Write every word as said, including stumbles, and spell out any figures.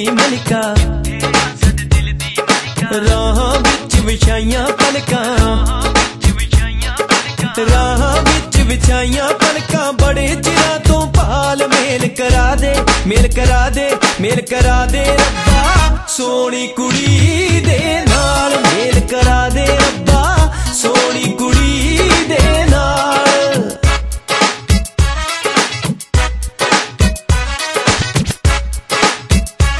दी मलका राह विच विछाइयां पलकां राह विच विछाइयां पलकां बड़े चिरां तो भाल मेल करा दे मेल करा दे मेल करा दे रब्बा सोहनी कुड़ी दे